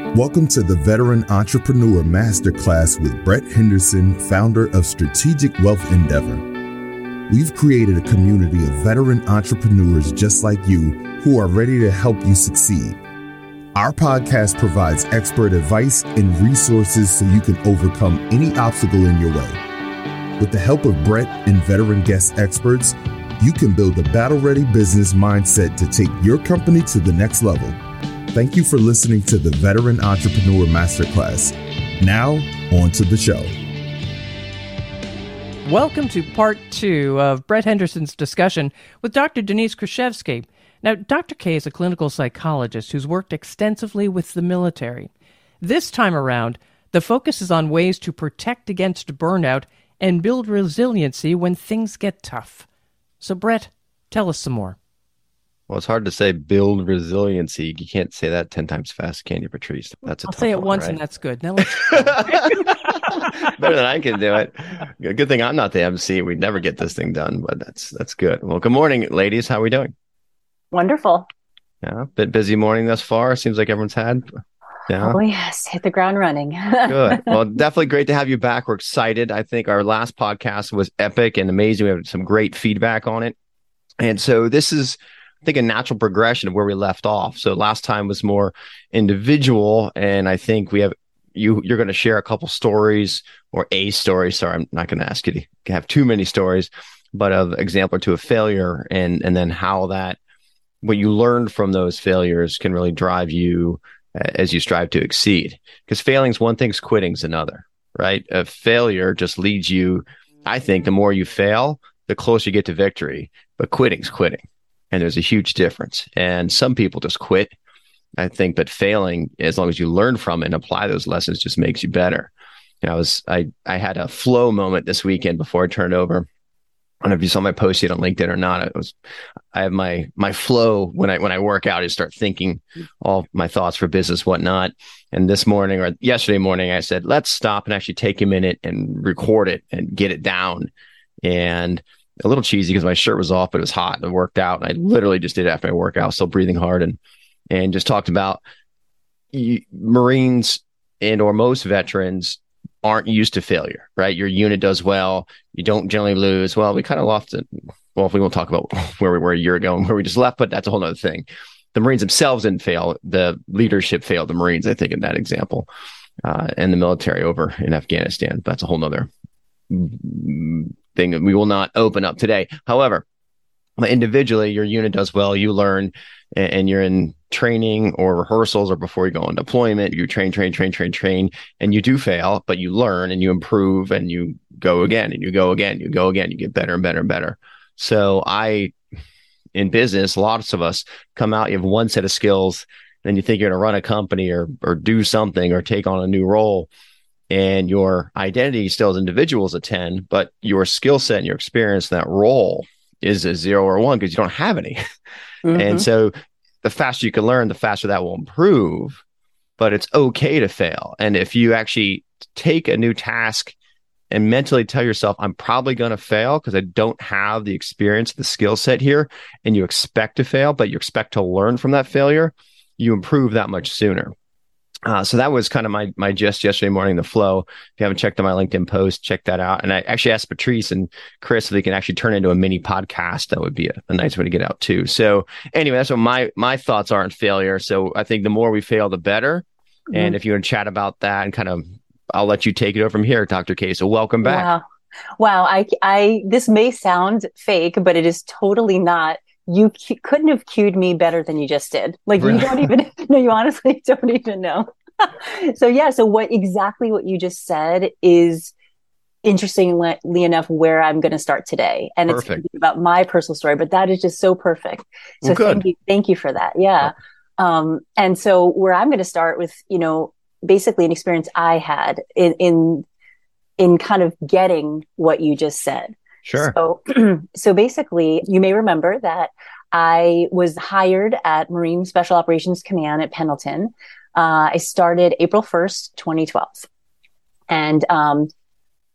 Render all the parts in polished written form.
Welcome to the Veteran Entrepreneur Masterclass with Brett Henderson, founder of Strategic Wealth Endeavor. We've created a community of veteran entrepreneurs just like you who are ready to help you succeed. Our podcast provides expert advice and resources so you can overcome any obstacle in your way. With the help of Brett and veteran guest experts, you can build a battle-ready business mindset to take your company to the next level. Thank you for listening to the Veteran Entrepreneur Masterclass. Now, on to the show. Welcome to part 2 of Brett Henderson's discussion with Dr. Denise Kruszewski. Now, Dr. K is a clinical psychologist who's worked extensively with the military. This time around, the focus is on ways to protect against burnout and build resiliency when things get tough. So, Brett, tell us some more. Well, it's hard to say build resiliency. You can't say that 10 times fast, can you, Patrice? That's I'll say it once, right? And that's good. Now let's better than I can do it. Good thing I'm not the MC. We'd never get this thing done, but that's good. Well, good morning, ladies. How are we doing? Wonderful. Yeah, bit busy morning thus far. Seems like everyone's had. Yeah. Oh, yes. Hit the ground running. Good. Well, definitely great to have you back. We're excited. I think our last podcast was epic and amazing. We have some great feedback on it. And so this is, I think, a natural progression of where we left off. So last time was more individual, and I think we have you're going to share a couple stories or a story. Sorry, I'm not going to ask you to have too many stories, but of example or two of failure, and then how that what you learned from those failures can really drive you as you strive to exceed. Because failing is one thing, quitting is another, right? A failure just leads you. I think the more you fail, the closer you get to victory. But quitting's quitting. And there's a huge difference. And some people just quit, I think, but failing, as long as you learn from it and apply those lessons, just makes you better. You know, I had a flow moment this weekend before I turned over. I don't know if you saw my post yet on LinkedIn or not. I have my flow when I work out. I start thinking all my thoughts for business, whatnot. And this morning or yesterday morning, I said, let's stop and actually take a minute and record it and get it down. And a little cheesy because my shirt was off, but it was hot and I worked out. And I literally just did it after I worked out, still breathing hard, and just talked about Marines and or most veterans aren't used to failure, right? Your unit does well. You don't generally lose. Well, we kind of lost it. Well, if we won't talk about where we were a year ago and where we just left, but that's a whole other thing. The Marines themselves didn't fail. The leadership failed the Marines, I think, in that example, and the military over in Afghanistan. That's a whole nother thing that we will not open up today. However, individually, your unit does well, you learn, and you're in training or rehearsals or before you go on deployment, you train, and you do fail, but you learn and you improve and you go again and you go again, you get better and better and better. So in business, lots of us come out, you have one set of skills, then you think you're going to run a company or do something or take on a new role. And your identity still as individuals a 10, but your skill set and your experience in that role is a 0 or 1 because you don't have any. Mm-hmm. And so the faster you can learn, the faster that will improve, but it's okay to fail. And if you actually take a new task and mentally tell yourself, I'm probably going to fail because I don't have the experience, the skill set here, and you expect to fail, but you expect to learn from that failure, you improve that much sooner. So that was kind of my gist yesterday morning, the flow. If you haven't checked out my LinkedIn post, check that out. And I actually asked Patrice and Chris if they can actually turn into a mini podcast. That would be a nice way to get out too. So anyway, that's what my thoughts are on failure. So I think the more we fail, the better. Mm-hmm. And if you want to chat about that and kind of, I'll let you take it over from here, Dr. K. So welcome back. Wow. I this may sound fake, but it is totally not. You couldn't have cued me better than you just did. Like, you don't even know, you honestly don't even know. So what you just said is, interestingly enough, where I'm going to start today. And Perfect. It's going to be about my personal story, but that is just so perfect. So thank you for that. Yeah. And so where I'm going to start with, basically an experience I had in kind of getting what you just said. Sure. So basically, you may remember that I was hired at Marine Special Operations Command at Pendleton. I started April 1st, 2012. And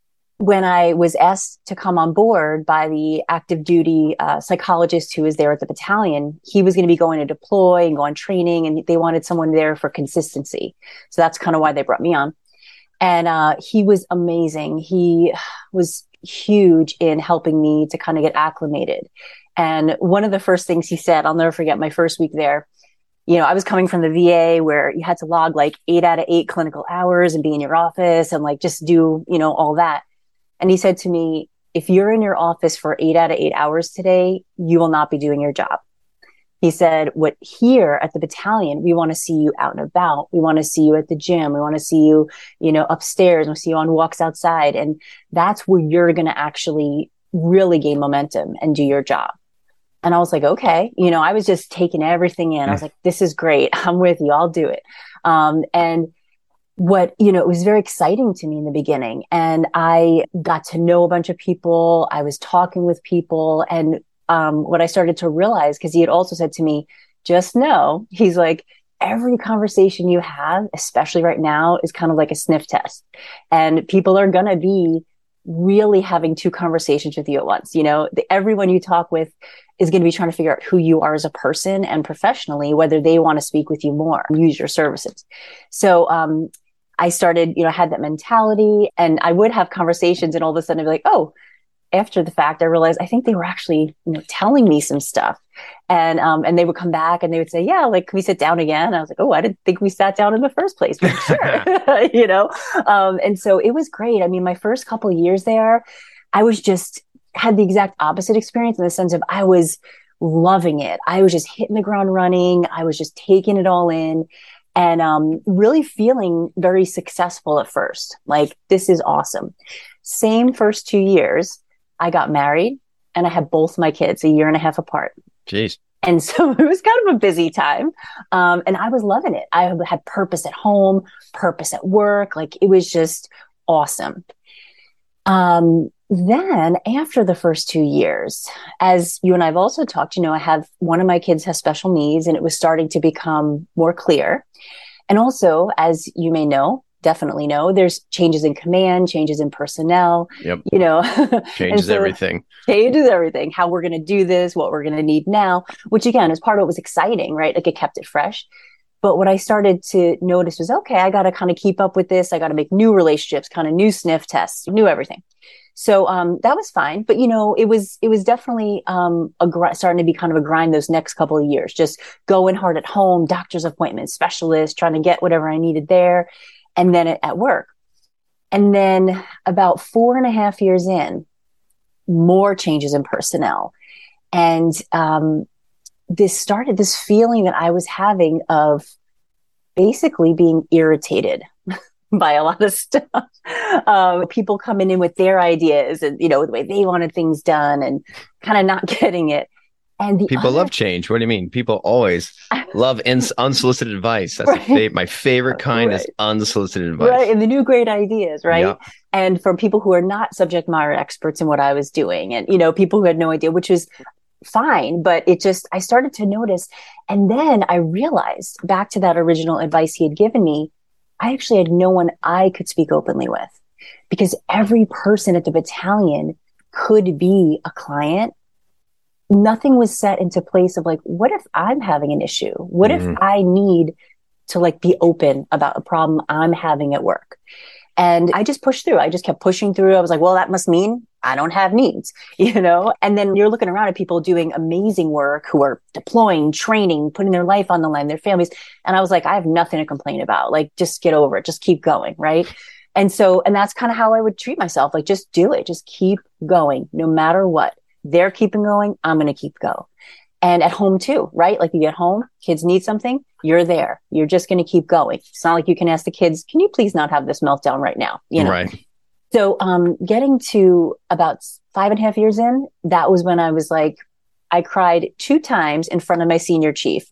when I was asked to come on board by the active duty psychologist who was there at the battalion, he was going to be going to deploy and go on training, and they wanted someone there for consistency. So that's kind of why they brought me on. And he was amazing. He was huge in helping me to kind of get acclimated. And one of the first things he said, I'll never forget my first week there. You know, I was coming from the VA where you had to log like 8 out of 8 clinical hours and be in your office and like just do, you know, all that. And he said to me, if you're in your office for 8 out of 8 hours today, you will not be doing your job. He said, what here at the battalion, we want to see you out and about. We want to see you at the gym. We want to see you, you know, upstairs. We'll see you on walks outside. And that's where you're going to actually really gain momentum and do your job. And I was like, okay, you know, I was just taking everything in. I was like, this is great. I'm with you. I'll do it. And what, you know, it was very exciting to me in the beginning. And I got to know a bunch of people. I was talking with people. And what I started to realize, because he had also said to me, just know, he's like, every conversation you have, especially right now, is kind of like a sniff test. And people are going to be really having 2 conversations with you at once. You know, everyone you talk with is going to be trying to figure out who you are as a person and professionally, whether they want to speak with you more, use your services. So, I started, you know, I had that mentality, and I would have conversations, and all of a sudden I'd be like, oh, after the fact, I realized I think they were actually, you know, telling me some stuff. And they would come back and they would say, yeah, like, can we sit down again? And I was like, oh, I didn't think we sat down in the first place, but sure. You know? And so it was great. I mean, my first couple of years there, I was just had the exact opposite experience in the sense of I was loving it. I was just hitting the ground running. I was just taking it all in. And really feeling very successful at first. Like, this is awesome. Same first 2 years, I got married and I had both my kids 1.5 years apart. Jeez. And so it was kind of a busy time. And I was loving it. I had purpose at home, purpose at work. Like, it was just awesome. Then after the first 2 years, as you and I have also talked, you know, I have one of my kids has special needs, and it was starting to become more clear. And also, as you may know, definitely know, there's changes in command, changes in personnel, Yep. You know, Changes everything. Changes everything, how we're going to do this, what we're going to need now, which again is part of what was exciting, right? Like, it kept it fresh. But what I started to notice was, okay, I got to kind of keep up with this. I got to make new relationships, kind of new sniff tests, new everything. So that was fine. But, you know, it was definitely starting to be kind of a grind those next couple of years, just going hard at home, doctor's appointments, specialists, trying to get whatever I needed there, and then at work. And then about 4.5 years in, more changes in personnel. And this feeling that I was having of basically being irritated by a lot of stuff. People coming in with their ideas and, you know, the way they wanted things done and kind of not getting it. And people love change. What do you mean? People always love unsolicited advice. That's right. My favorite kind is unsolicited advice. Right. And the new great ideas, right? Yeah. And for people who are not subject matter experts in what I was doing, and, you know, people who had no idea, which was fine, but I started to notice. And then I realized, back to that original advice he had given me, I actually had no one I could speak openly with, because every person at the battalion could be a client. Nothing was set into place of like, what if I'm having an issue? What if I need to like be open about a problem I'm having at work? And I just pushed through. I just kept pushing through. I was like, well, that must mean I don't have needs, you know? And then you're looking around at people doing amazing work who are deploying, training, putting their life on the line, their families. And I was like, I have nothing to complain about. Like, just get over it. Just keep going. Right. And that's kind of how I would treat myself. Like, just do it. Just keep going no matter what. They're keeping going. I'm going to keep going. And at home too, right? Like, you get home, kids need something, you're there. You're just going to keep going. It's not like you can ask the kids, can you please not have this meltdown right now? You know? Right. So, getting to about 5.5 years in, that was when I was like, I cried 2 times in front of my senior chief.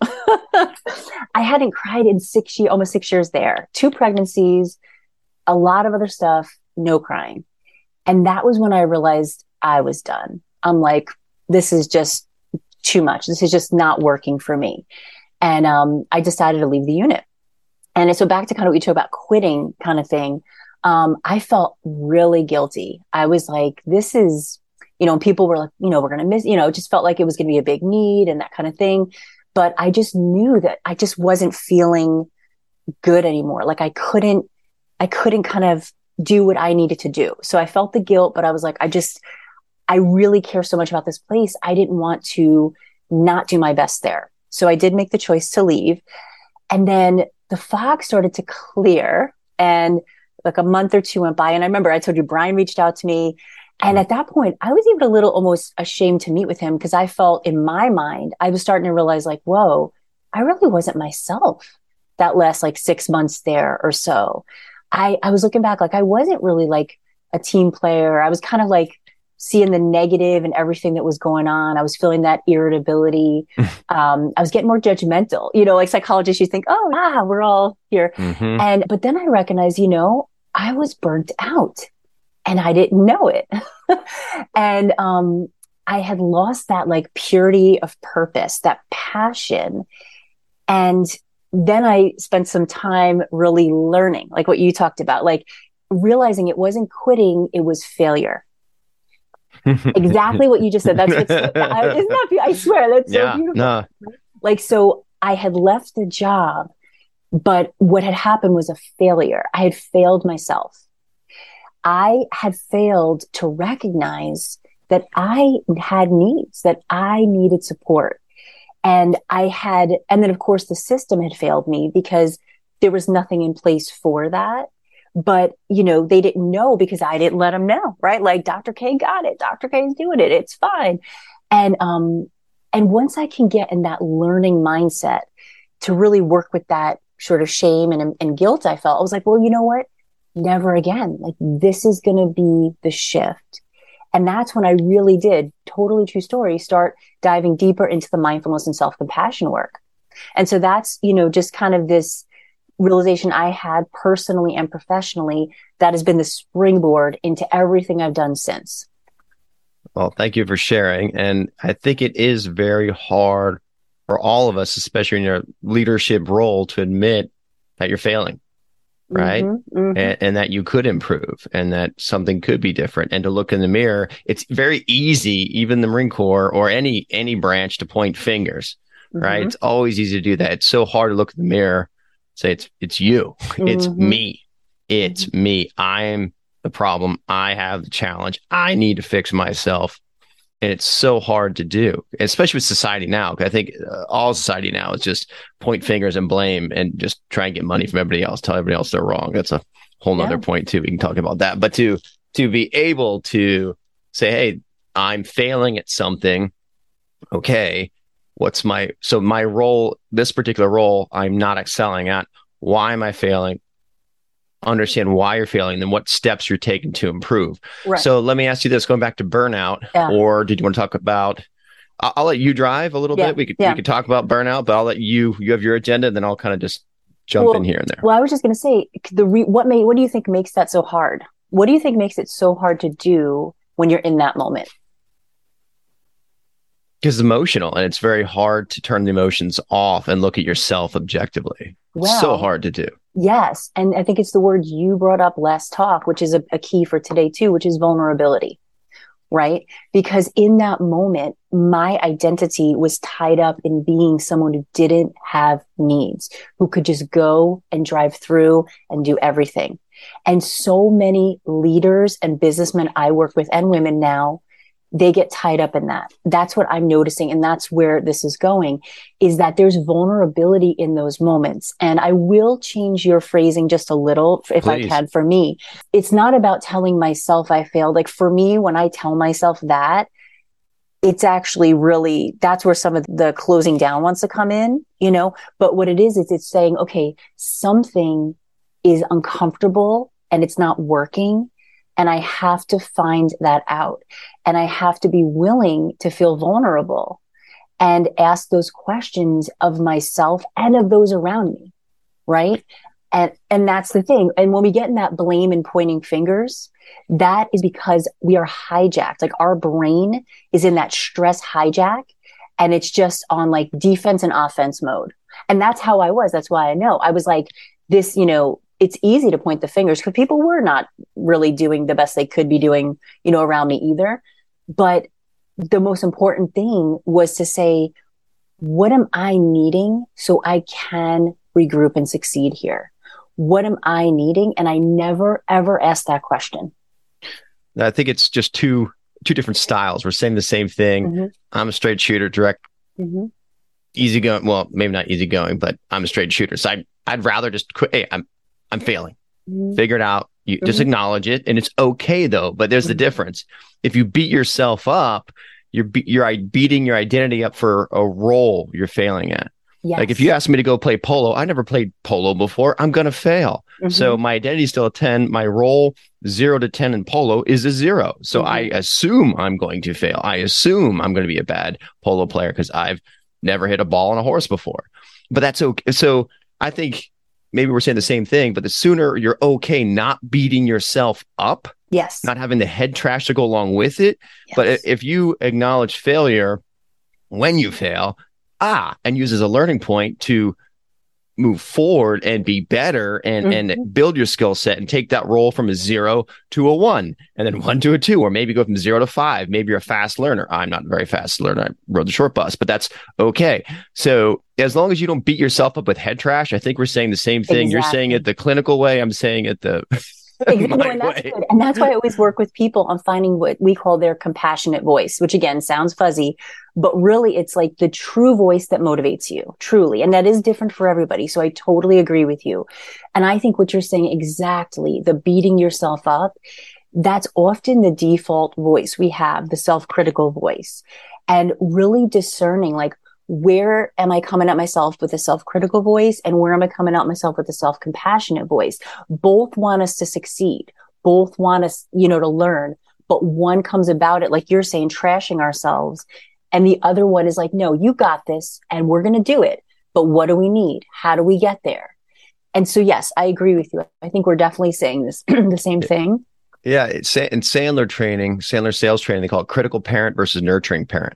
I hadn't cried in almost 6 years there. 2 pregnancies, a lot of other stuff, no crying. And that was when I realized I was done. I'm like, this is just too much. This is just not working for me. And I decided to leave the unit. And so back to kind of what you talk about quitting kind of thing. I felt really guilty. I was like, this is, people were like, we're going to miss, it just felt like it was going to be a big need and that kind of thing. But I just knew that I just wasn't feeling good anymore. Like I couldn't kind of do what I needed to do. So I felt the guilt, but I was like, I really care so much about this place. I didn't want to not do my best there. So I did make the choice to leave. And then the fog started to clear, and like a month or two went by. And I remember I told you Brian reached out to me. And at that point, I was even a little almost ashamed to meet with him, because I felt in my mind, I was starting to realize like, whoa, I really wasn't myself that last like 6 months there or so. I was looking back, like I wasn't really like a team player. I was kind of like seeing the negative and everything that was going on. I was feeling that irritability. I was getting more judgmental, like psychologists, you think, oh, we're all here. Mm-hmm. But then I recognized, I was burnt out and I didn't know it. And, I had lost that like purity of purpose, that passion. And then I spent some time really learning, like what you talked about, like realizing it wasn't quitting, it was failure. Exactly what you just said. That's isn't that beautiful? I swear that's so beautiful. No. Like, so I had left the job, but what had happened was a failure. I had failed myself. I had failed to recognize that I had needs, that I needed support. And then of course the system had failed me because there was nothing in place for that. But, they didn't know because I didn't let them know, right? Like Dr. K got it. Dr. K is doing it. It's fine. And once I can get in that learning mindset to really work with that sort of shame and guilt I felt, I was like, well, you know what? Never again. Like this is going to be the shift. And that's when I really did, totally true story, start diving deeper into the mindfulness and self-compassion work. And so that's, just kind of this realization I had personally and professionally that has been the springboard into everything I've done since. Well, thank you for sharing. And I think it is very hard for all of us, especially in your leadership role, to admit that you're failing. Right. Mm-hmm, mm-hmm. And that you could improve and that something could be different, and to look in the mirror. It's very easy, even the Marine Corps or any branch, to point fingers, right? Mm-hmm. It's always easy to do that. It's so hard to look in the mirror, say it's you, it's me, it's me. I'm the problem. I have the challenge. I need to fix myself. And it's so hard to do, especially with society now. I think all society now is just point fingers and blame and just try and get money from everybody else, tell everybody else they're wrong. That's a whole nother point too. We can talk about that. But to be able to say, hey, I'm failing at something. Okay, what's my role, this particular role I'm not excelling at. Why am I failing? Understand why you're failing, then what steps you're taking to improve. Right. So let me ask you this, going back to burnout, or did you want to talk about, I'll let you drive a little bit. We could talk about burnout, but I'll let you have your agenda, and then I'll kind of just jump in here and there. Well, I was just going to say, what do you think makes that so hard? What do you think makes it so hard to do when you're in that moment? Because it's emotional, and it's very hard to turn the emotions off and look at yourself objectively. It's so hard to do. Yes. And I think it's the word you brought up last talk, which is a key for today too, which is vulnerability, right? Because in that moment, my identity was tied up in being someone who didn't have needs, who could just go and drive through and do everything. And so many leaders and businessmen I work with, and women now, they get tied up in that. That's what I'm noticing. And that's where this is going, is that there's vulnerability in those moments. And I will change your phrasing just a little, if I can, for me. It's not about telling myself I failed. Like for me, when I tell myself that, it's actually really, that's where some of the closing down wants to come in, but what it is it's saying, okay, something is uncomfortable and it's not working. And I have to find that out. And I have to be willing to feel vulnerable and ask those questions of myself and of those around me. Right. And that's the thing. And when we get in that blame and pointing fingers, that is because we are hijacked. Like our brain is in that stress hijack, and it's just on like defense and offense mode. And that's how I was. That's why I know I was like this, it's easy to point the fingers because people were not really doing the best they could be doing, around me either. But the most important thing was to say, what am I needing so I can regroup and succeed here? What am I needing? And I never, ever asked that question. I think it's just two different styles. We're saying the same thing. Mm-hmm. I'm a straight shooter, direct, easygoing. Well, maybe not easygoing, but I'm a straight shooter. So I'd rather just quit. Hey, I'm failing. Figure it out. You just acknowledge it, and it's okay though. But there's the difference. If you beat yourself up, you're beating your identity up for a role you're failing at. Yes. Like if you ask me to go play polo, I never played polo before. I'm going to fail. So my identity is still a 10. My role 0 to 10 in polo is a 0. So I assume I'm going to fail. I assume I'm going to be a bad polo player because I've never hit a ball on a horse before. But that's okay. So I think maybe we're saying the same thing, but the sooner you're okay not beating yourself up, yes, not having the head trash to go along with it. Yes. But if you acknowledge failure when you fail, and use as a learning point to move forward and be better and build your skill set and take that role from a 0 to a 1 and then 1 to a 2, or maybe go from 0 to 5. Maybe you're a fast learner. I'm not a very fast learner. I rode the short bus, but that's okay. So as long as you don't beat yourself up with head trash, I think we're saying the same thing. Exactly. You're saying it the clinical way. I'm saying it the and that's good. And that's why I always work with people on finding what we call their compassionate voice, which again sounds fuzzy, but really it's like the true voice that motivates you, truly. And that is different for everybody. So I totally agree with you. And I think what you're saying exactly, the beating yourself up, that's often the default voice we have, the self-critical voice. And really discerning, like, where am I coming at myself with a self-critical voice and where am I coming at myself with a self-compassionate voice? Both want us to succeed. Both want us, to learn, but one comes about it, like you're saying, trashing ourselves. And the other one is like, no, you got this and we're going to do it. But what do we need? How do we get there? And so, yes, I agree with you. I think we're definitely saying this, the same thing. Yeah. In Sandler sales training, they call it critical parent versus nurturing parent.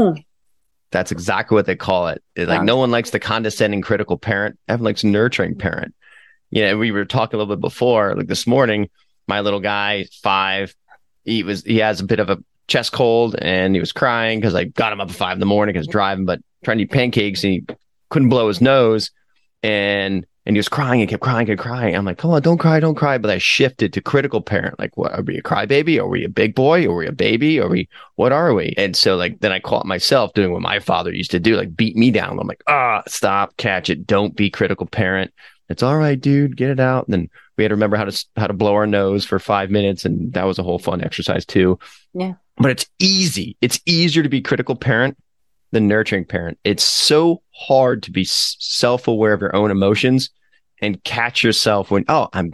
That's exactly what they call it. No one likes the condescending critical parent. Everyone likes nurturing parent. We were talking a little bit before, like this morning, my little guy, 5, he has a bit of a chest cold and he was crying because I got him up at 5 in the morning because driving, but trying to eat pancakes and he couldn't blow his nose. And he was crying and kept crying. I'm like, come on, don't cry. But I shifted to critical parent. Like, what, are we a crybaby? Are we a big boy? Are we a baby? What are we? And so then I caught myself doing what my father used to do, like beat me down. I'm like, stop, catch it. Don't be critical parent. It's all right, dude, get it out. And then we had to remember how to blow our nose for 5 minutes. And that was a whole fun exercise too. Yeah. But it's easy. It's easier to be critical parent than nurturing parent. It's so hard to be self-aware of your own emotions and catch yourself when, I'm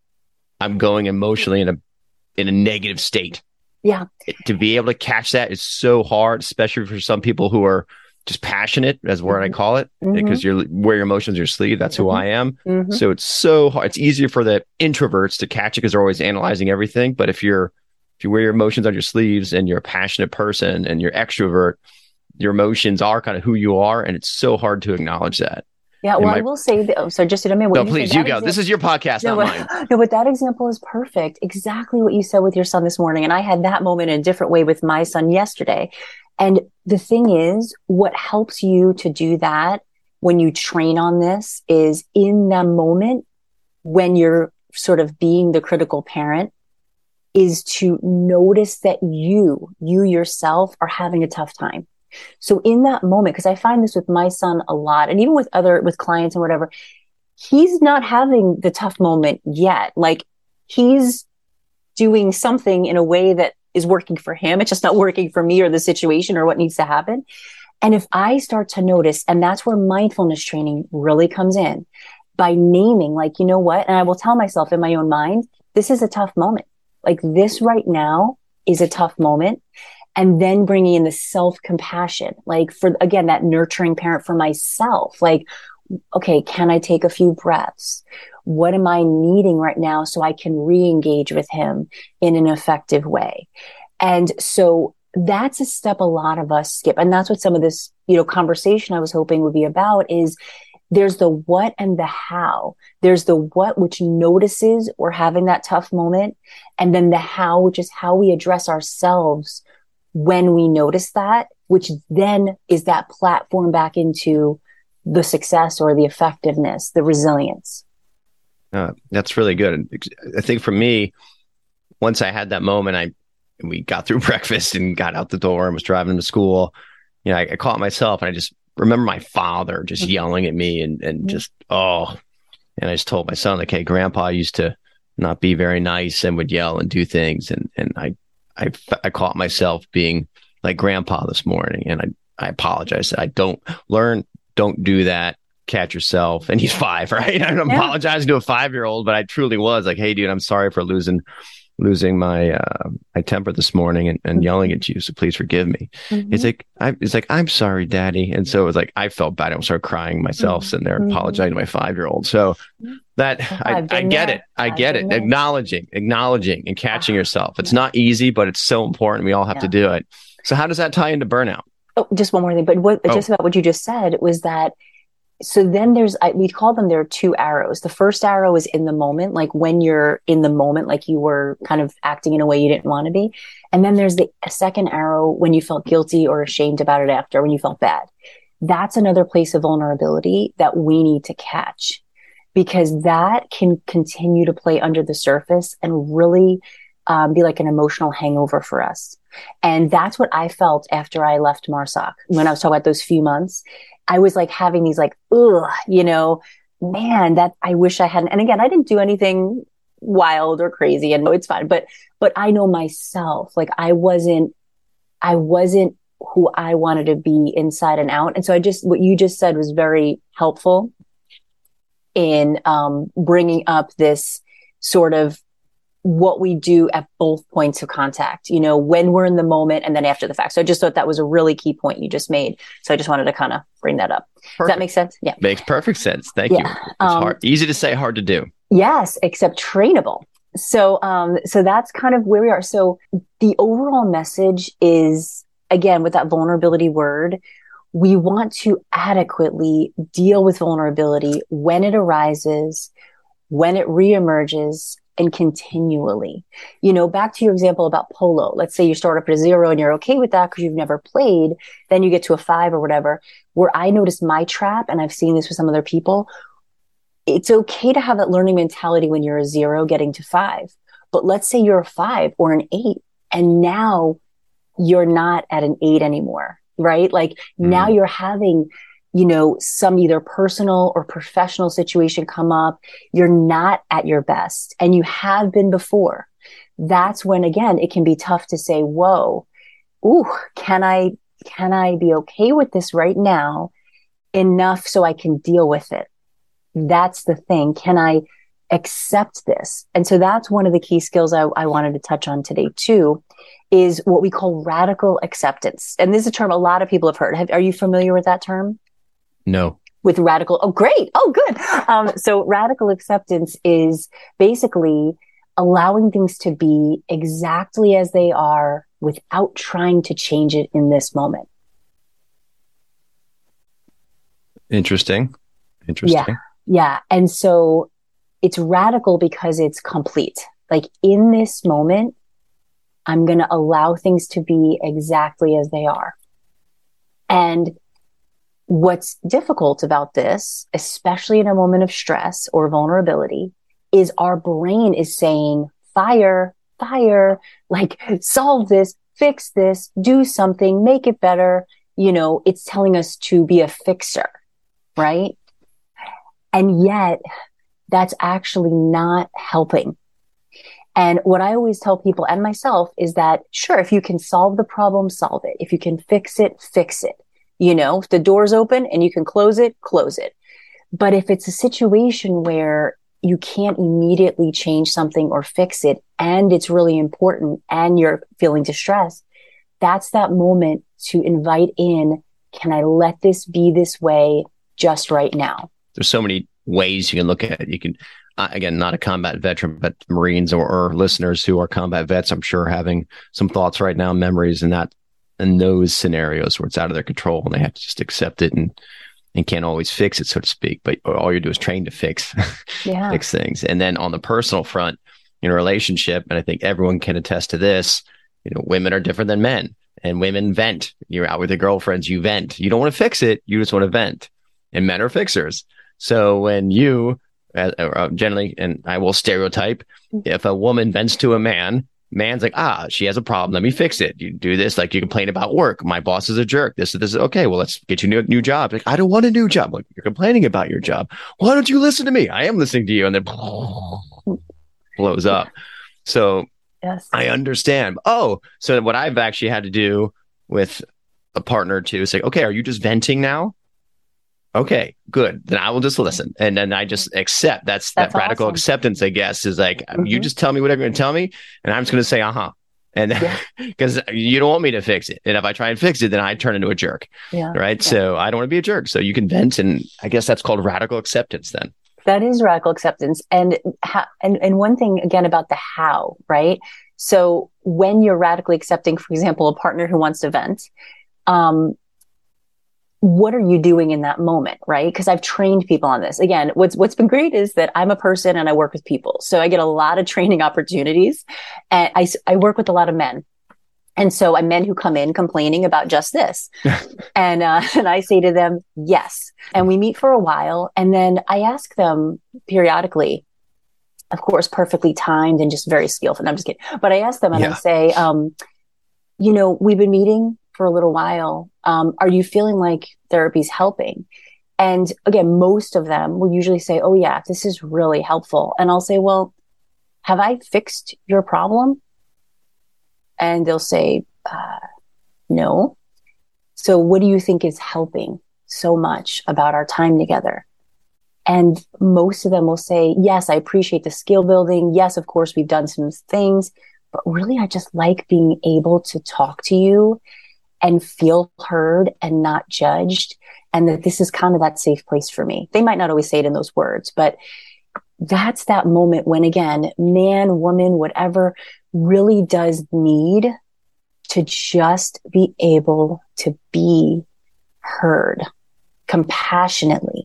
going emotionally in a negative state. Yeah. To be able to catch that is so hard, especially for some people who are just passionate, as what I call it, because you wear your emotions on your sleeve. That's who I am. So it's so hard. It's easier for the introverts to catch it because they're always analyzing everything. But if you wear your emotions on your sleeves and you're a passionate person and you're extrovert, your emotions are kind of who you are. And it's so hard to acknowledge that. Yeah, well, I will say that. So just to admit, no, please, you go. This is your podcast, not mine. No, but that example is perfect. Exactly what you said with your son this morning. And I had that moment in a different way with my son yesterday. And the thing is, what helps you to do that when you train on this is in the moment when you're sort of being the critical parent is to notice that you yourself are having a tough time. So in that moment, because I find this with my son a lot, and even with clients and whatever, he's not having the tough moment yet. Like he's doing something in a way that is working for him. It's just not working for me or the situation or what needs to happen. And if I start to notice, and that's where mindfulness training really comes in, by naming, like, you know what? And I will tell myself in my own mind, this is a tough moment. Like this right now is a tough moment. And then bringing in the self-compassion, like for, again, that nurturing parent for myself, like, okay, can I take a few breaths? What am I needing right now so I can re-engage with him in an effective way? And so that's a step a lot of us skip. And that's what some of this, conversation I was hoping would be about is There's the what and the how. There's the what, which notices we're having that tough moment. And then the how, which is how we address ourselves when we notice that, which then is that platform back into the success or the effectiveness, the resilience. That's really good. I think for me, once I had that moment, we got through breakfast and got out the door and was driving to school. I caught myself, and I just remember my father just yelling at me and just, and I just told my son, like, hey, Grandpa used to not be very nice and would yell and do things. And I caught myself being like Grandpa this morning, and I apologized. I don't do that. Catch yourself. And he's 5, right? I'm apologizing to a 5-year-old, but I truly was like, hey, dude, I'm sorry for losing my temper this morning and yelling at you. So please forgive me. It's like, I'm sorry, Daddy. And so it was like, I felt bad. I started crying myself, sitting there apologizing to my 5-year-old. So that I get it. I get it. Acknowledging and catching yourself. It's not easy, but it's so important. We all have to do it. So how does that tie into burnout? Oh, just one more thing. But just about what you just said was that, so then we call them, there are 2 arrows. The first arrow is in the moment, like when you're in the moment, like you were kind of acting in a way you didn't want to be. And then there's the second arrow when you felt guilty or ashamed about it after, when you felt bad. That's another place of vulnerability that we need to catch, because that can continue to play under the surface and really be like an emotional hangover for us. And that's what I felt after I left MARSOC. When I was talking about those few months, I was like having these like, man, that I wish I hadn't. And again, I didn't do anything wild or crazy, and it's fine. But I know myself, like I wasn't who I wanted to be inside and out. And so what you just said was very helpful in bringing up this sort of what we do at both points of contact, when we're in the moment and then after the fact. So I just thought that was a really key point you just made. So I just wanted to kind of bring that up. Perfect. Does that make sense? Yeah. Makes perfect sense. Thank you. It's hard. Easy to say, hard to do. Yes, except trainable. So that's kind of where we are. So the overall message is, again, with that vulnerability word, we want to adequately deal with vulnerability when it arises, when it reemerges, and continually. Back to your example about polo. Let's say you start up at a 0 and you're okay with that because you've never played. Then you get to a 5 or whatever, where I noticed my trap, and I've seen this with some other people. It's okay to have that learning mentality when you're a 0 getting to 5. But let's say you're a 5 or an 8, and now you're not at an 8 anymore, right? Like now you're having some either personal or professional situation come up. You're not at your best, and you have been before. That's when, again, it can be tough to say, whoa, can I be okay with this right now enough so I can deal with it? That's the thing. Can I accept this? And so that's one of the key skills I wanted to touch on today too, is what we call radical acceptance. And this is a term a lot of people have heard. Are you familiar with that term? No. With radical. Oh, great. Oh, good. So radical acceptance is basically allowing things to be exactly as they are without trying to change it in this moment. Interesting. Yeah. And so it's radical because it's complete. Like in this moment, I'm going to allow things to be exactly as they are. And what's difficult about this, especially in a moment of stress or vulnerability, is our brain is saying, fire, like solve this, fix this, do something, make it better. It's telling us to be a fixer, right? And yet that's actually not helping. And what I always tell people and myself is that, sure, if you can solve the problem, solve it. If you can fix it, fix it. If the door's open and you can close it, close it. But if it's a situation where you can't immediately change something or fix it, and it's really important and you're feeling distressed, that's that moment to invite in, can I let this be this way just right now? There's so many ways you can look at it. You can, again, not a combat veteran, but Marines or listeners who are combat vets, I'm sure having some thoughts right now, memories, and that in those scenarios where it's out of their control and they have to just accept it and and can't always fix it, so to speak. But all you do is train to fix fix things. And then on the personal front, in a relationship, and I think everyone can attest to this, women are different than men, and women vent. You're out with your girlfriends, you vent. You don't want to fix it, you just want to vent. And men are fixers. So when you generally, and I will stereotype, if a woman vents to a man, man's like, she has a problem, let me fix it. You do this, like you complain about work, my boss is a jerk, this is okay, well, let's get you a new job. Like, I don't want a new job. Like, you're complaining about your job, why don't you listen to me? I am listening to you. And then blows up. So yes, I understand. So what I've actually had to do with a partner or two is say, okay, are you just venting now? Okay, good. Then I will just listen. And then I just accept. That's that radical awesome. Acceptance, I guess, is like, you just tell me whatever you're going to tell me. And I'm just going to say, And because you don't want me to fix it. And if I try and fix it, then I turn into a jerk. Yeah. Right. Yeah. So I don't want to be a jerk. So you can vent. And I guess that's called radical acceptance then. That is radical acceptance. And one thing again about the how, right? So when you're radically accepting, for example, a partner who wants to vent, what are you doing in that moment, right? Because I've trained people on this. Again, what's been great is that I'm a person and I work with people. So I get a lot of training opportunities, and I work with a lot of men. And so I'm men who come in complaining about just this. and I say to them, yes. And we meet for a while. And then I ask them periodically, of course, perfectly timed and just very skillful. I'm just kidding. But I ask them and I say, we've been meeting for a little while. Are you feeling like therapy's helping? And again, most of them will usually say, oh yeah, this is really helpful. And I'll say, well, have I fixed your problem? And they'll say, no. So what do you think is helping so much about our time together? And most of them will say, yes, I appreciate the skill building. Yes, of course, we've done some things, but really, I just like being able to talk to you and feel heard and not judged. And that this is kind of that safe place for me. They might not always say it in those words, but that's that moment when, again, man, woman, whatever, really does need to just be able to be heard compassionately.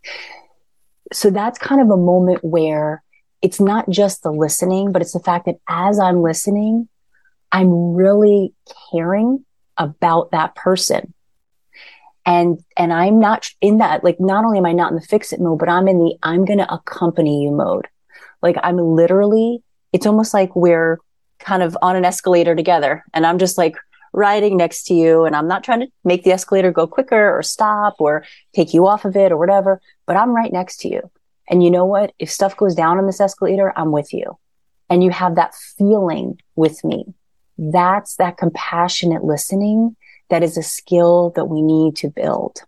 So that's kind of a moment where it's not just the listening, but it's the fact that as I'm listening, I'm really caring about that person. And I'm not in that, like, not only am I not in the fix it mode, but I'm in the, I'm going to accompany you mode. Like, I'm literally, it's almost like we're kind of on an escalator together and I'm just like riding next to you, and I'm not trying to make the escalator go quicker or stop or take you off of it or whatever, but I'm right next to you. And you know what? If stuff goes down on this escalator, I'm with you. And you have that feeling with me. That's that compassionate listening. That is a skill that we need to build.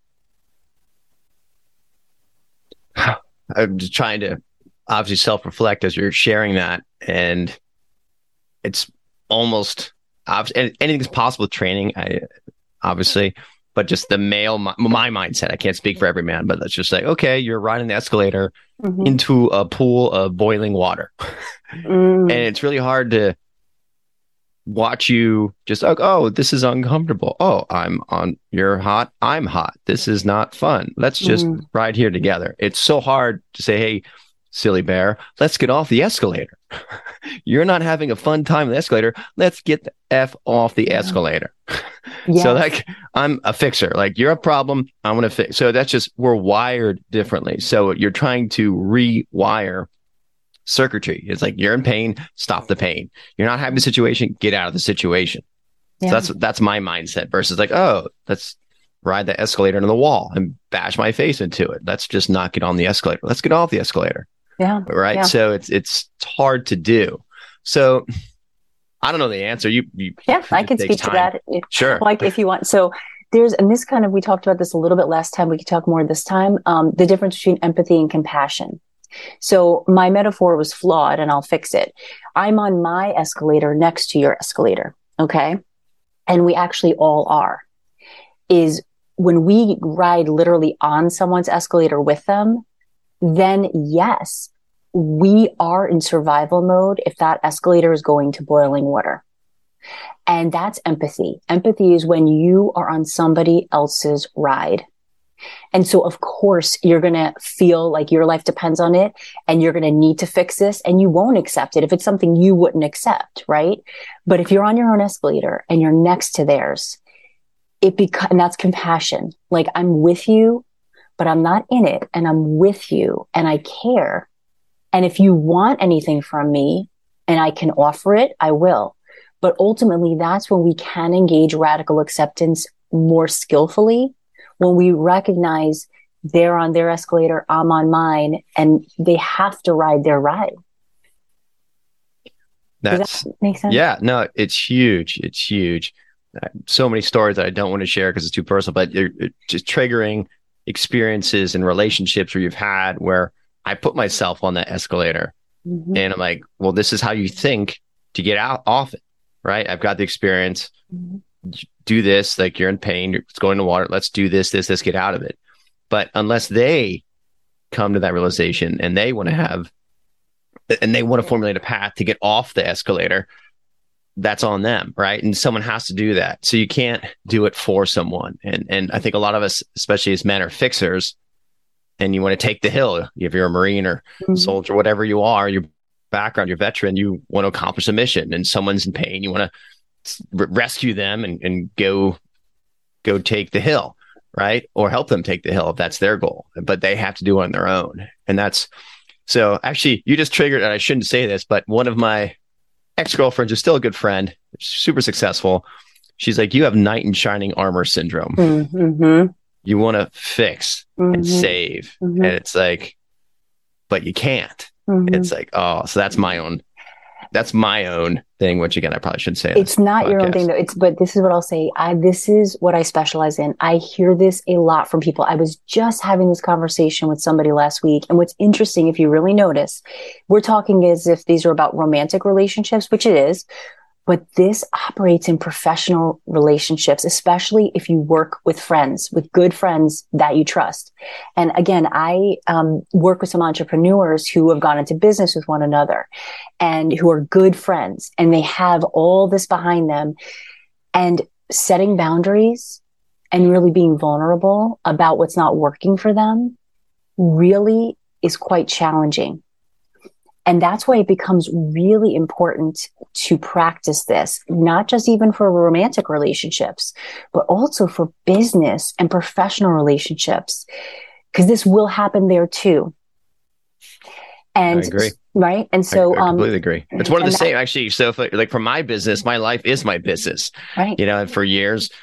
I'm just trying to obviously self-reflect as you're sharing that. And it's almost, anything's possible with training, obviously, but just the male, my mindset, I can't speak for every man, but let's just say, okay, you're riding the escalator into a pool of boiling water. And it's really hard to watch you just like, oh, this is uncomfortable. Oh, you're hot. I'm hot. This is not fun. Let's just ride here together. It's so hard to say, hey, silly bear, let's get off the escalator. You're not having a fun time on the escalator. Let's get the F off the escalator. Yes. So like, I'm a fixer. Like, you're a problem, I'm going to fix. So that's just, we're wired differently. So you're trying to rewire circuitry. It's like, you're in pain, stop the pain. You're not having a situation, get out of the situation. Yeah. So that's my mindset versus like, oh, let's ride the escalator into the wall and bash my face into it. Let's just not get on the escalator. Let's get off the escalator. Yeah. Right. Yeah. So it's hard to do. So I don't know the answer. I can speak time. To that. Sure. Like, if you want. So and this kind of, we talked about this a little bit last time. We could talk more this time. The difference between empathy and compassion. So my metaphor was flawed, and I'll fix it. I'm on my escalator next to your escalator. Okay. And we actually all are. Is when we ride literally on someone's escalator with them, then yes, we are in survival mode if that escalator is going to boiling water. And that's empathy. Empathy is when you are on somebody else's ride And so, of course, you're going to feel like your life depends on it and you're going to need to fix this and you won't accept it if it's something you wouldn't accept, right? But if you're on your own escalator and you're next to theirs, and that's compassion. Like, I'm with you, but I'm not in it, and I'm with you and I care. And if you want anything from me and I can offer it, I will. But ultimately, that's when we can engage radical acceptance more skillfully, when we recognize they're on their escalator, I'm on mine, and they have to ride their ride. Does that make sense? Yeah, no, it's huge. It's huge. So many stories that I don't want to share because it's too personal, but you're just triggering experiences and relationships where you've had where I put myself on that escalator and I'm like, well, this is how you think to get out off it, right? I've got the experience. Do this, like you're in pain, it's going to water. Let's do this, get out of it. But unless they come to that realization and they want to formulate a path to get off the escalator, that's on them, right? And someone has to do that. So you can't do it for someone. And I think a lot of us, especially as men, are fixers, and you want to take the hill. If you're a Marine or soldier, whatever you are, your background, your veteran, you want to accomplish a mission, and someone's in pain, you want to rescue them and go take the hill, right? Or help them take the hill if that's their goal. But they have to do it on their own. And that's so actually, you just triggered, and I shouldn't say this, but one of my ex-girlfriends is still a good friend, super successful. She's like, you have knight in shining armor syndrome. You want to fix and save. And it's like, but you can't. It's like, oh, so that's my own thing, which again, I probably shouldn't say. It's not your own thing though. But this is what I'll say. This is what I specialize in. I hear this a lot from people. I was just having this conversation with somebody last week. And what's interesting, if you really notice, we're talking as if these are about romantic relationships, which it is. But this operates in professional relationships, especially if you work with friends, with good friends that you trust. And again, I work with some entrepreneurs who have gone into business with one another and who are good friends, and they have all this behind them. And setting boundaries and really being vulnerable about what's not working for them really is quite challenging. And that's why it becomes really important to practice this, not just even for romantic relationships, but also for business and professional relationships, because this will happen there too. And I agree. Right. And so I completely agree. It's one of the same, actually. So if, like for my business, my life is my business, right? You know, and for years,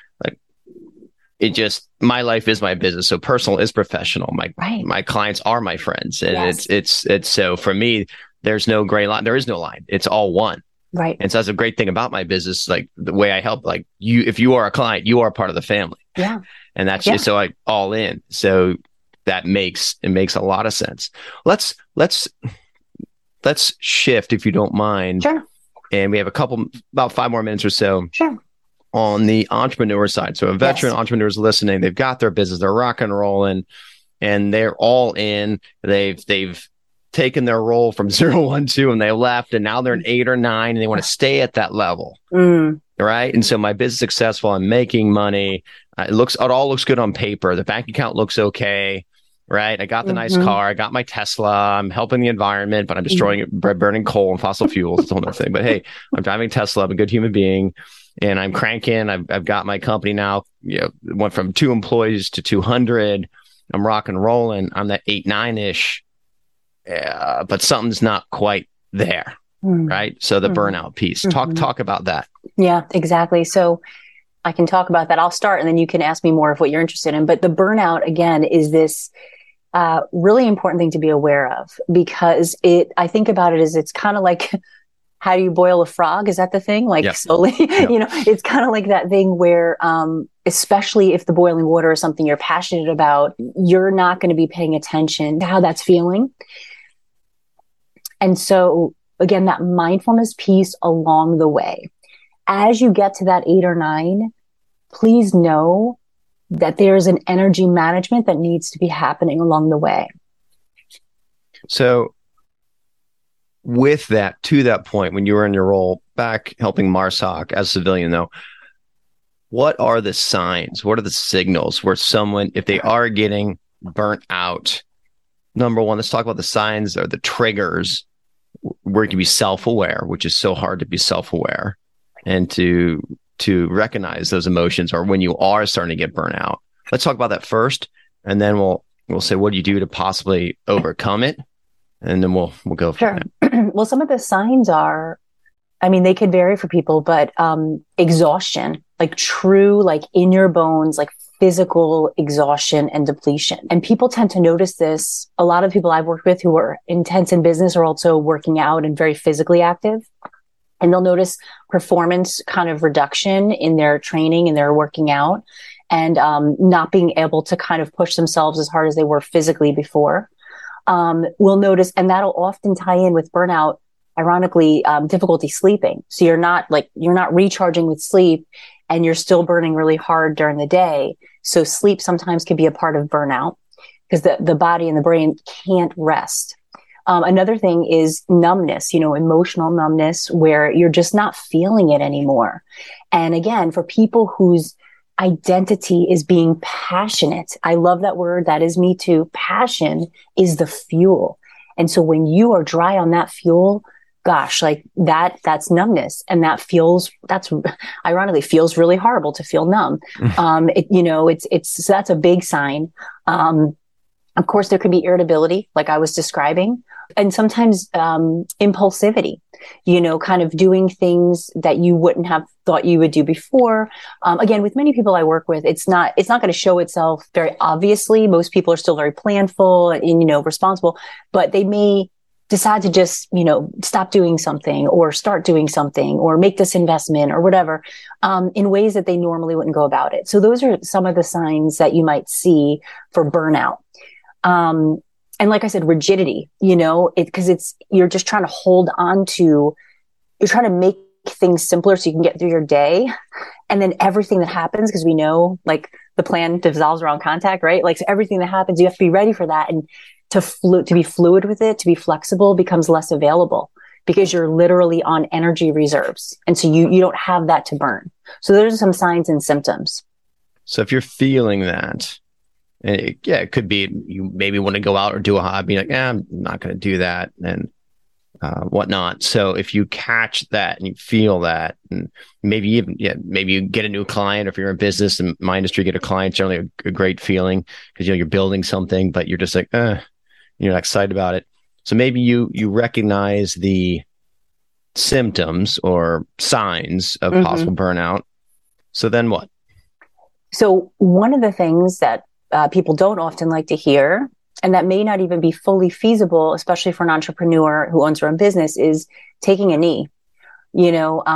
my life is my business. So personal is professional. My clients are my friends. And it's so for me, there's no gray line. There is no line. It's all one. Right. And so that's a great thing about my business. Like the way I help, like if you are a client, you are part of the family. Yeah. And that's just so all in. So that makes a lot of sense. Let's shift, if you don't mind. Sure. And we have about 5 more minutes or so. Sure. On the entrepreneur side. So a veteran entrepreneur is listening, they've got their business, they're rock and rolling, and they're all in. They've taken their role from 0, 1, 2, and they left, and now they're an 8 or 9, and they want to stay at that level. Right. And so my business is successful. I'm making money. It all looks good on paper. The bank account looks okay. Right. I got the nice car. I got my Tesla. I'm helping the environment, but I'm destroying it by burning coal and fossil fuels. It's a whole other thing. But hey, I'm driving Tesla. I'm a good human being. And I'm cranking. I've got my company now. Went from 2 employees to 200. I'm rock and rolling. I'm that 8, 9-ish, but something's not quite there, right? So the burnout piece. Talk about that. Yeah, exactly. So I can talk about that. I'll start, and then you can ask me more of what you're interested in. But the burnout, again, is this really important thing to be aware of, because I think about it as it's kind of like, how do you boil a frog? Is that the thing? Like slowly, it's kind of like that thing where, especially if the boiling water is something you're passionate about, you're not going to be paying attention to how that's feeling. And so again, that mindfulness piece along the way, as you get to that 8 or 9, please know that there's an energy management that needs to be happening along the way. So with that, to that point, when you were in your role back helping MARSOC as a civilian, though, what are the signs? What are the signals where someone, if they are getting burnt out? Number one, let's talk about the signs or the triggers where you can be self-aware, which is so hard to be self-aware and to recognize those emotions, or when you are starting to get burnt out. Let's talk about that first, and then we'll say, what do you do to possibly overcome it? And then we'll go from there. Well, some of the signs are, I mean, they could vary for people, but exhaustion, like true, like in your bones, like physical exhaustion and depletion. And people tend to notice this. A lot of people I've worked with who are intense in business are also working out and very physically active. And they'll notice performance kind of reduction in their training and their working out, and not being able to kind of push themselves as hard as they were physically before. We'll notice, and that'll often tie in with burnout, ironically, difficulty sleeping. So you're not recharging with sleep, and you're still burning really hard during the day. So sleep sometimes can be a part of burnout because the body and the brain can't rest. Another thing is numbness, emotional numbness, where you're just not feeling it anymore. And again, for people whose identity is being passionate, I love that word. That is me too. Passion is the fuel. And so when you are dry on that fuel, gosh, like that's numbness. And that's ironically feels really horrible to feel numb. So that's a big sign. Of course, there could be irritability, like I was describing, and sometimes impulsivity, kind of doing things that you wouldn't have thought you would do before. Again, with many people I work with, it's not going to show itself very obviously. Most people are still very planful and, responsible, but they may decide to just, stop doing something or start doing something or make this investment or whatever, in ways that they normally wouldn't go about it. So those are some of the signs that you might see for burnout. And like I said, rigidity, because you're just trying to hold on to, you're trying to make things simpler so you can get through your day. And then everything that happens, because we know like the plan dissolves around contact, right? Like so everything that happens, you have to be ready for that. And to be fluid with it, to be flexible becomes less available because you're literally on energy reserves. And so you don't have that to burn. So those are some signs and symptoms. So if you're feeling that, it could be you maybe want to go out or do a hobby, like, I'm not going to do that and whatnot. So if you catch that and you feel that, and maybe you get a new client, or if you're in business, in my industry, get a client, generally a great feeling because you're building something, but you're just like, you're not excited about it. So maybe you recognize the symptoms or signs of possible burnout. So then what? So one of the things that people don't often like to hear, and that may not even be fully feasible, especially for an entrepreneur who owns their own business, is taking a knee. We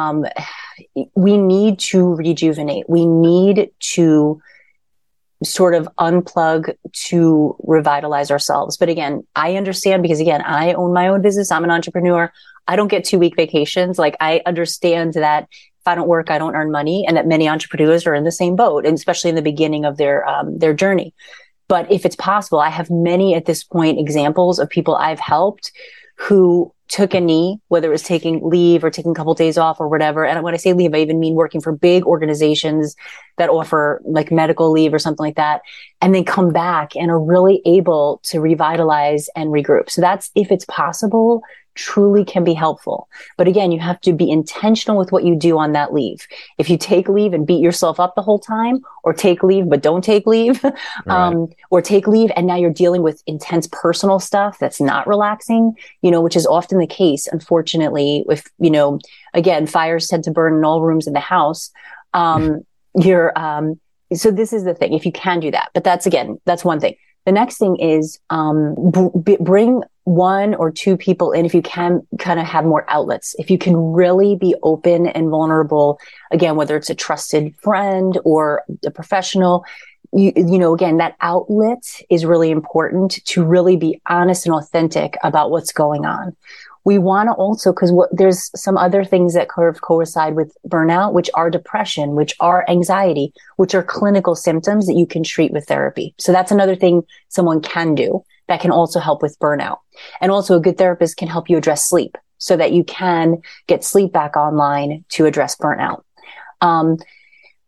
need to rejuvenate. We need to sort of unplug to revitalize ourselves. But again, I understand because again, I own my own business. I'm an entrepreneur. I don't get 2-week vacations. Like I understand that if I don't work, I don't earn money, and that many entrepreneurs are in the same boat, and especially in the beginning of their journey. But if it's possible, I have many at this point examples of people I've helped who took a knee, whether it was taking leave or taking a couple of days off or whatever. And when I say leave, I even mean working for big organizations that offer like medical leave or something like that, and then come back and are really able to revitalize and regroup. So that's, if it's possible, truly can be helpful. But again, you have to be intentional with what you do on that leave. If you take leave and beat yourself up the whole time, or take leave but don't take leave, right. Or take leave and now you're dealing with intense personal stuff that's not relaxing, which is often the case, unfortunately, with, again, fires tend to burn in all rooms in the house. So this is the thing, if you can do that, but that's one thing. The next thing is, bring 1 or 2 people in if you can kind of have more outlets. If you can really be open and vulnerable, again, whether it's a trusted friend or a professional, again, that outlet is really important to really be honest and authentic about what's going on. We want to also, because there's some other things that coincide with burnout, which are depression, which are anxiety, which are clinical symptoms that you can treat with therapy. So that's another thing someone can do that can also help with burnout. And also a good therapist can help you address sleep so that you can get sleep back online to address burnout.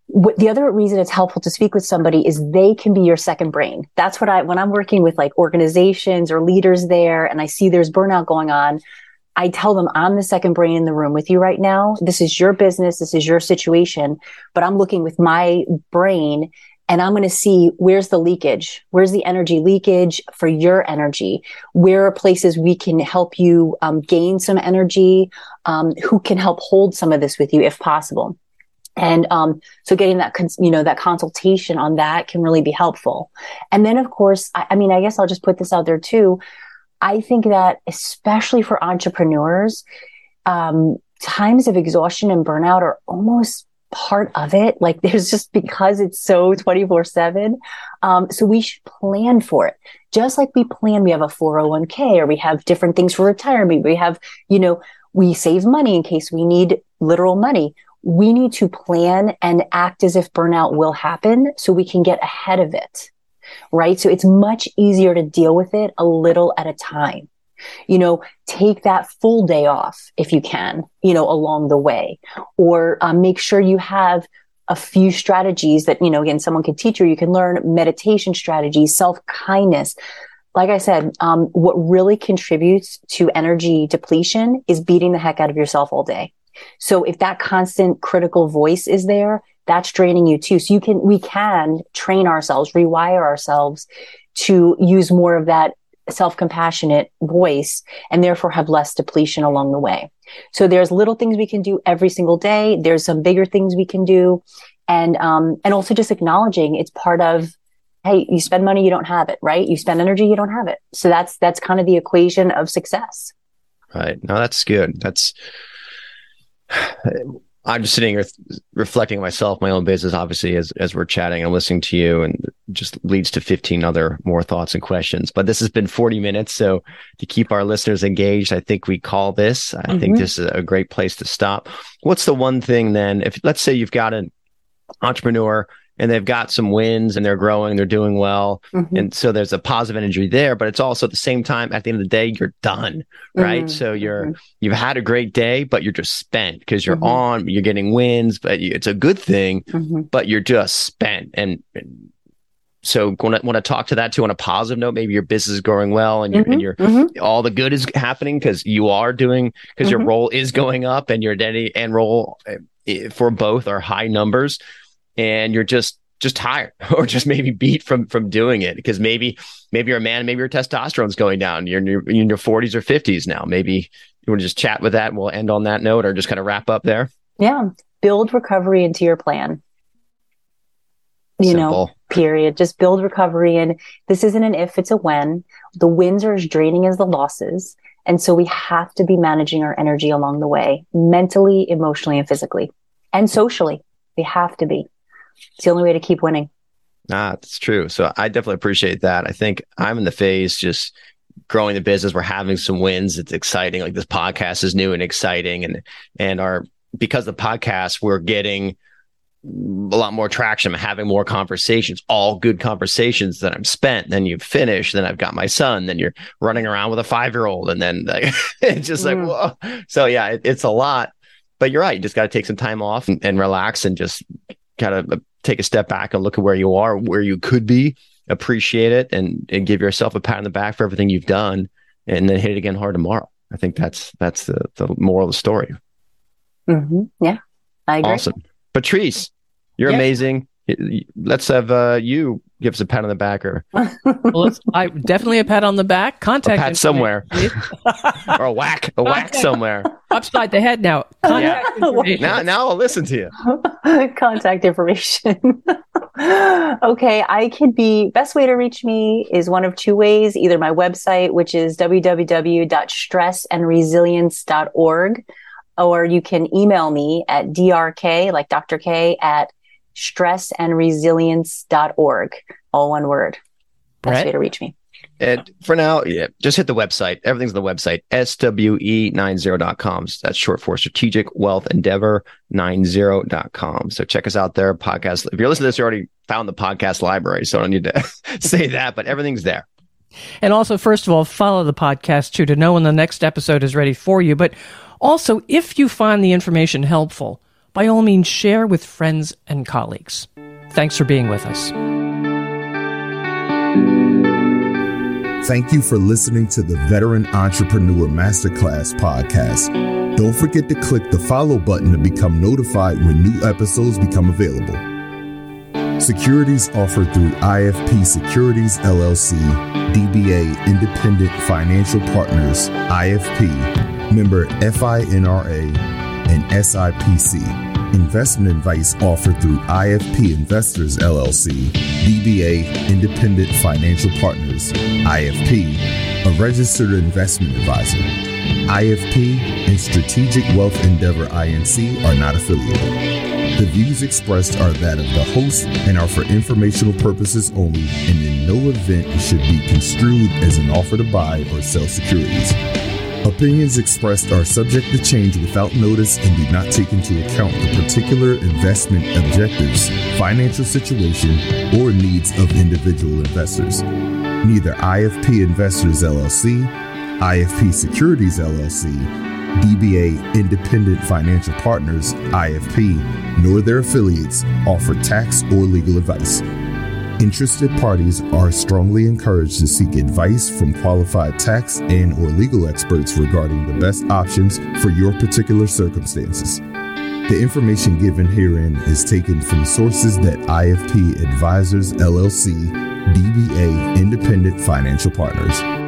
The other reason it's helpful to speak with somebody is they can be your second brain. That's what when I'm working with like organizations or leaders there and I see there's burnout going on, I tell them I'm the second brain in the room with you right now. This is your business. This is your situation, but I'm looking with my brain and I'm going to see where's the leakage, where's the energy leakage for your energy, where are places we can help you gain some energy, who can help hold some of this with you if possible. And so getting that, that consultation on that can really be helpful. And then, of course, I guess I'll just put this out there too. I think that especially for entrepreneurs, times of exhaustion and burnout are almost part of it. Like there's just because it's so 24/7. So we should plan for it. Just like we have a 401k or we have different things for retirement. We have, we save money in case we need literal money. We need to plan and act as if burnout will happen so we can get ahead of it, right? So it's much easier to deal with it a little at a time. Take that full day off if you can, along the way, or make sure you have a few strategies that, again, someone can teach you. You can learn meditation strategies, self-kindness. Like I said, what really contributes to energy depletion is beating the heck out of yourself all day. So if that constant critical voice is there, that's draining you too. So we can train ourselves, rewire ourselves to use more of that self-compassionate voice and therefore have less depletion along the way. So there's little things we can do every single day. There's some bigger things we can do. And also just acknowledging it's part of, hey, you spend money, you don't have it, right? You spend energy, you don't have it. So that's kind of the equation of success. Right. No, that's good. I'm just sitting here reflecting on myself, my own business, obviously, as we're chatting and listening to you, and just leads to 15 other more thoughts and questions. But this has been 40 minutes. So to keep our listeners engaged, I think we call this. I think this is a great place to stop. What's the one thing then, if let's say you've got an entrepreneur and they've got some wins and they're growing, they're doing well. And so there's a positive energy there, but it's also at the same time, at the end of the day, you're done, right? So you've had a great day, but you're just spent because you're you're getting wins, but it's a good thing, but you're just spent. And so want to talk to that too on a positive note. Maybe your business is growing well and you're all the good is happening because you are doing, because your role is going up and your identity and role for both are high numbers. And you're just tired or just maybe beat from doing it because maybe you're a man, maybe your testosterone's going down. You're in your 40s or 50s now. Maybe you want to just chat with that and we'll end on that note or just kind of wrap up there. Yeah. Build recovery into your plan. Period. Just build recovery in. This isn't an if, it's a when. The wins are as draining as the losses. And so we have to be managing our energy along the way, mentally, emotionally, and physically, and socially. We have to be. It's the only way to keep winning. That's true. So I definitely appreciate that. I think I'm in the phase just growing the business. We're having some wins. It's exciting. Like this podcast is new and exciting. And because the podcast, we're getting a lot more traction. I'm having more conversations, all good conversations that I'm spent. Then you finish. Then I've got my son. Then you're running around with a 5-year-old. And then it's just like, whoa. So yeah, it's a lot. But you're right. You just got to take some time off and relax and just kind of take a step back and look at where you are, where you could be, appreciate it, and give yourself a pat on the back for everything you've done, and then hit it again hard tomorrow. I think that's the moral of the story. Yeah, I agree. Awesome. Patrice, you're amazing. Let's have you give us a pat on the back, or definitely a pat on the back. Contact a pat somewhere, or a whack somewhere upside the head. Now, now I'll listen to you. Contact information. Okay, best way to reach me is one of two ways: either my website, which is www.stressandresilience.org, or you can email me at drk, like Dr. K, at stressandresilience.org. All one word. Best way to reach me. And for now, just hit the website. Everything's on the website, SWE90.com. That's short for Strategic Wealth Endeavor 90.com. So check us out there. Podcast. If you're listening to this, you already found the podcast library, so I don't need to say that, but everything's there. And also, first of all, follow the podcast too to know when the next episode is ready for you. But also, if you find the information helpful, by all means share with friends and colleagues. Thanks for being with us. Thank you for listening to the Veteran Entrepreneur Masterclass podcast. Don't forget to click the follow button to become notified when new episodes become available. Securities offered through IFP Securities LLC, DBA Independent Financial Partners, IFP, member FINRA, and SIPC. Investment advice offered through IFP Investors LLC, DBA Independent Financial Partners, IFP, a registered investment advisor. IFP and Strategic Wealth Endeavor INC are not affiliated. The views expressed are that of the host and are for informational purposes only, and in no event should be construed as an offer to buy or sell securities. Opinions expressed are subject to change without notice and do not take into account the particular investment objectives, financial situation, or needs of individual investors. Neither IFP Investors LLC, IFP Securities LLC, DBA Independent Financial Partners, IFP, nor their affiliates offer tax or legal advice. Interested parties are strongly encouraged to seek advice from qualified tax and or legal experts regarding the best options for your particular circumstances. The information given herein is taken from sources that IFP Advisors LLC, DBA Independent Financial Partners.